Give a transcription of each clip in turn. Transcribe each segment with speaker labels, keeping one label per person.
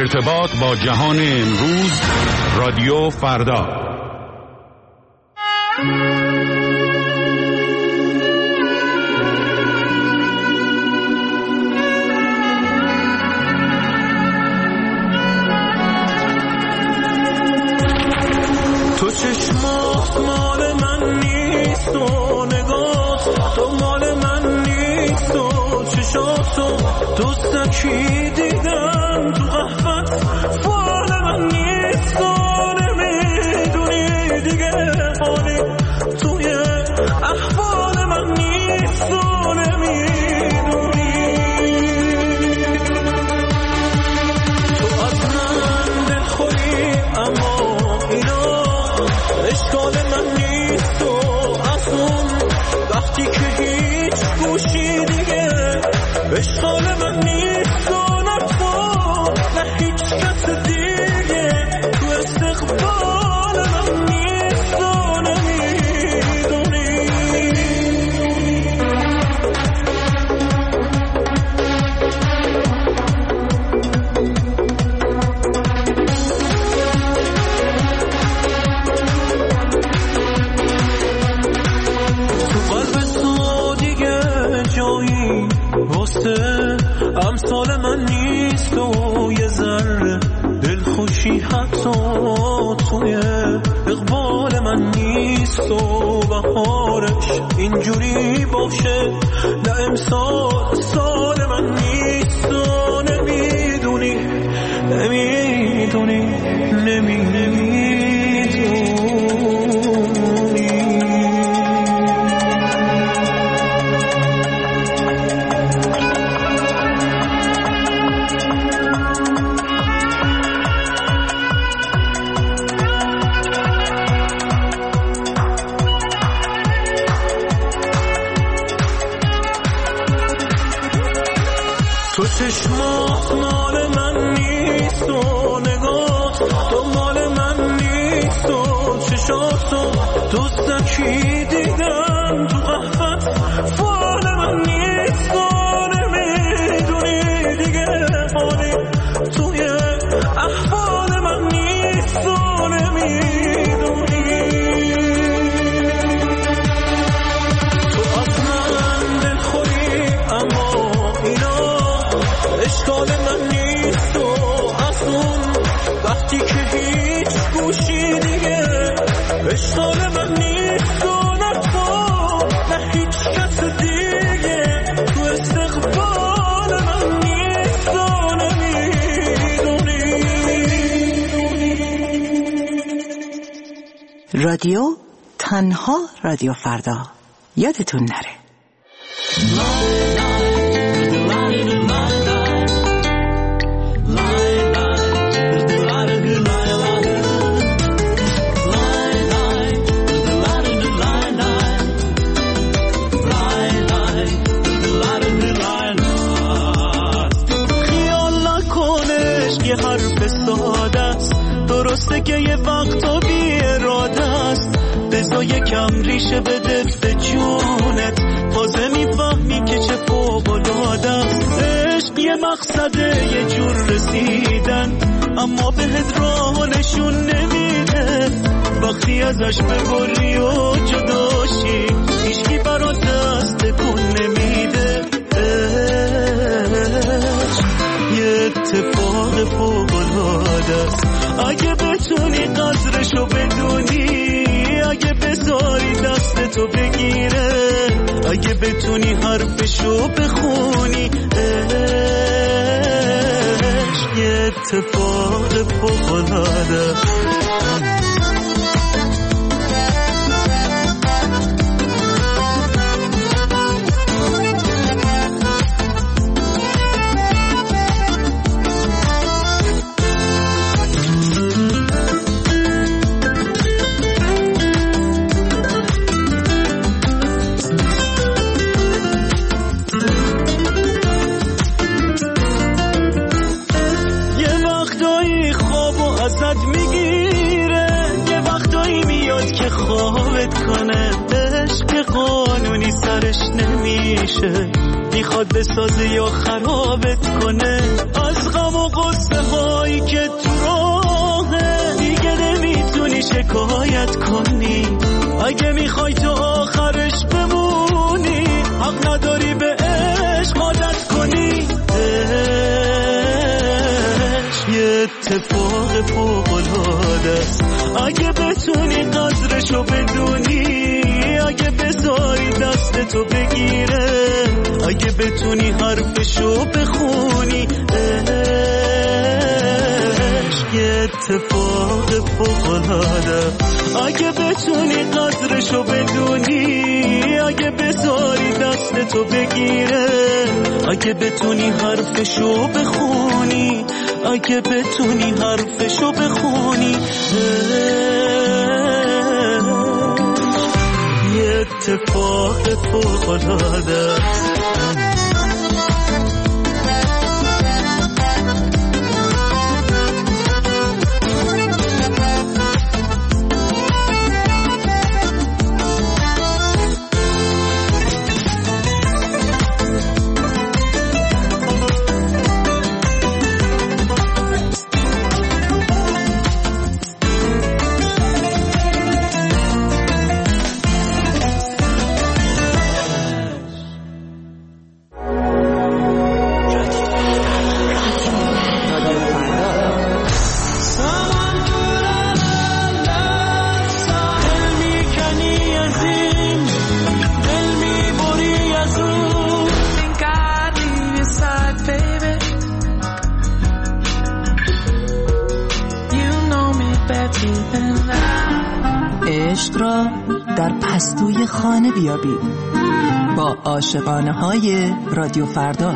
Speaker 1: ارتباط با جهان امروز، رادیو فردا.
Speaker 2: تو چشمات مال من نیست و نگات تو مال من نیست و چشاتو دوستکی دیدم تو قهوت فال من نیست و نمیدونی دیگه حالی توی احوال من نیست و نمیدونی تو از من دلخوری اما اینا اشکال من نیست و از اون وقتی که هیچ گوشی دیگه اشکال من نیست و نه تو نه هیچ کس دیگه تو استقبال من نیست و نمیدونی تو قلب تو دیگه جایی واسه امثال من نیست و یه ذره دلخوشی حتی توی اقبال من نیست و بهارش اینجوری باشه نه امسال سال من نیست و نمیدونی نمیدونی نمیدونی تو چشمات مال من نیست و نگات تو مال من نیست و چشاتو دوستکی دیدم تو قهوت فال من نیست و نمیدونی دیگه حالی توی احوال من نیست و نمیدونی تو از من دلخوری اما اینا اشکال من نیست و از اون وقتی که هیچ گوشی دیگه اشکال من نیست و نه تو نه هیچ کس دیگه تو استقبال من نیست و نمیدونی
Speaker 3: رادیو تنها رادیو فردا، یادتون نره.
Speaker 2: درسته که یه وقتا بی اراده است بذار یکم ریشه بده به جونت تازه میفهمی که چه فوق‌العاده است. عشق یه مقصده یه جور رسیدن اما بهت راه نشون نمیده وقتی ازش ببری و جداشی هیچکی برات دست تکون نمیده. یه اتفاق فوق‌العاده است اگه بتونی قدرشو بدونی اگه بذاری دستتو بگیره اگه بتونی حرفشو بخونی عشق یه اتفاق فوق‌العاده میخواد بسازه یا خرابت کنه از غم و غصه هایی شکایت کنی. اگه میخوای تو آخرش بمونی، حق نداری به عشق عادت کنی. عشق یه اتفاق فوق‌العاده است، اگه بتونی قدرشو بدونی، اگه بذاری دستتو بگیره، اگه بتونی حرفشو بخونی. عشق یه اتفاق فوق‌العاده، اگه بتونی قدرشو بدونی، اگه بذاری دستتو بگیره، اگه بتونی حرفشو بخونی، اگه بتونی حرفشو بخونی. یه اتفاق فوق‌العاده است.
Speaker 3: عشق را در پستوی خانه بیابید با عاشقانه های رادیو فردا.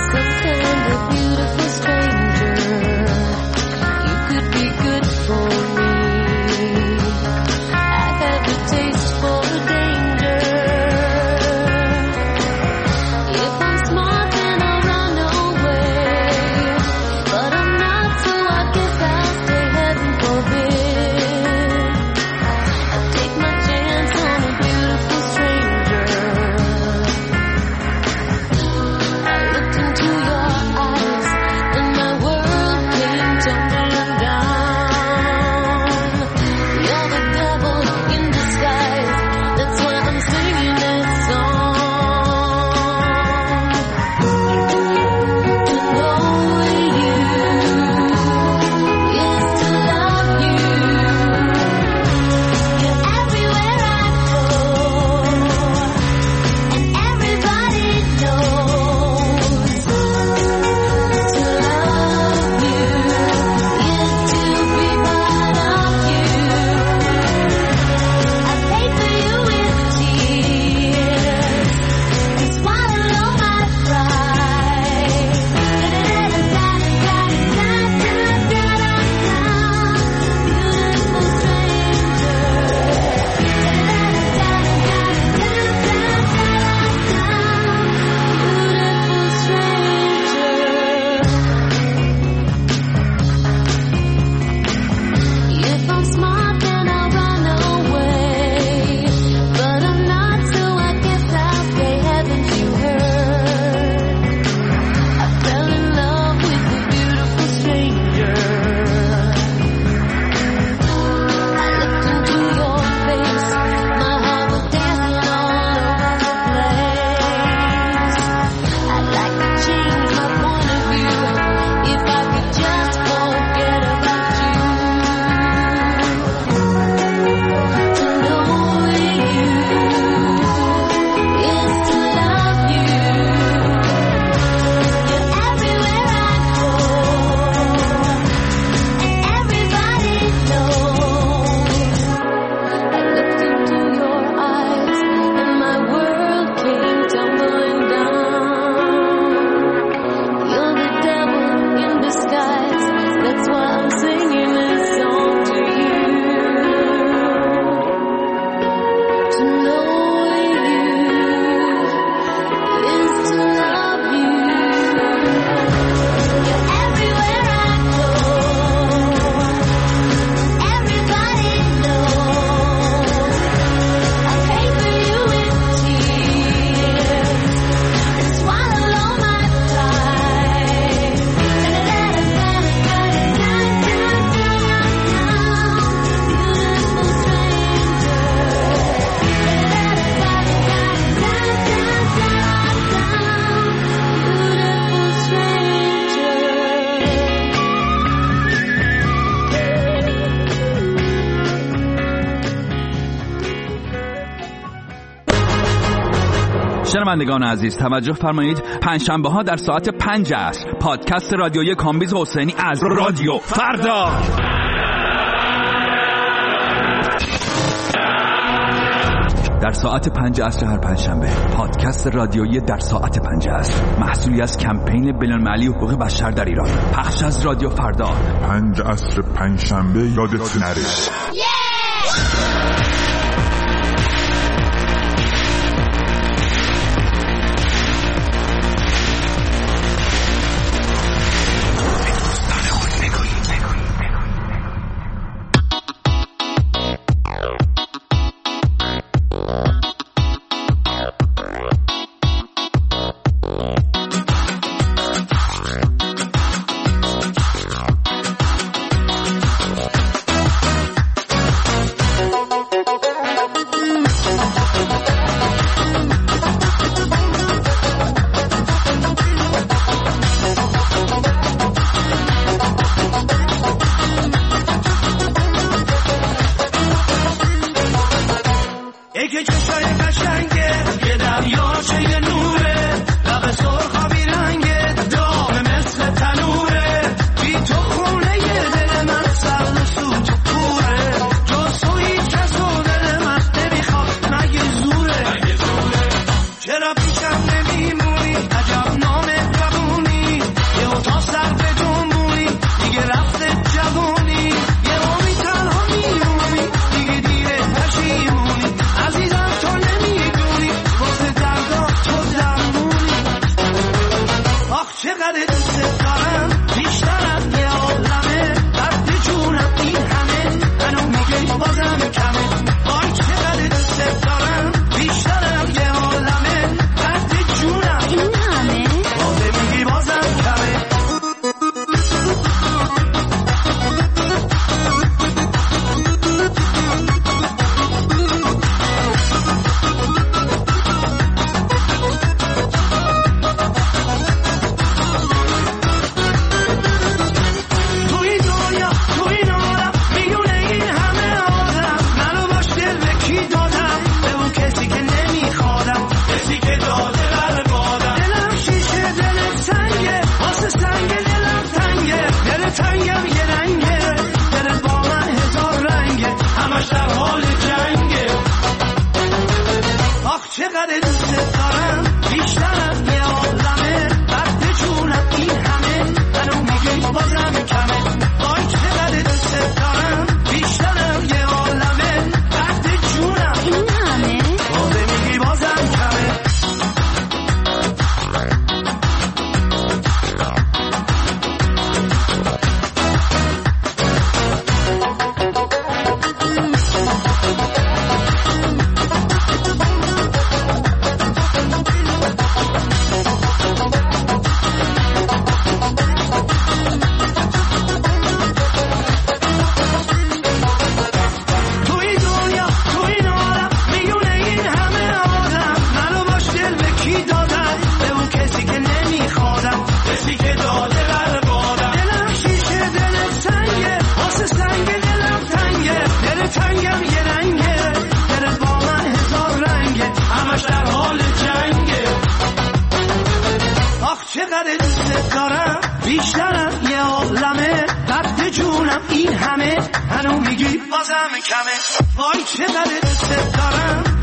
Speaker 4: For شنوندگان عزیز توجه فرمایید، پنجشنبه ها در ساعت 5 عصر پادکست رادیویی کامبیز حسینی از رادیو فردا. در ساعت 5 عصر هر پنجشنبه پادکست رادیویی در ساعت 5 عصر، محصولی از کمپین بین‌المللی حقوق بشر در ایران، پخش از رادیو فردا.
Speaker 5: 5 عصر پنجشنبه یادت نره.
Speaker 2: بیشترم یه عالمه درد جونم این همه هنو میگی بازم کمه وای چقدر دوست دارم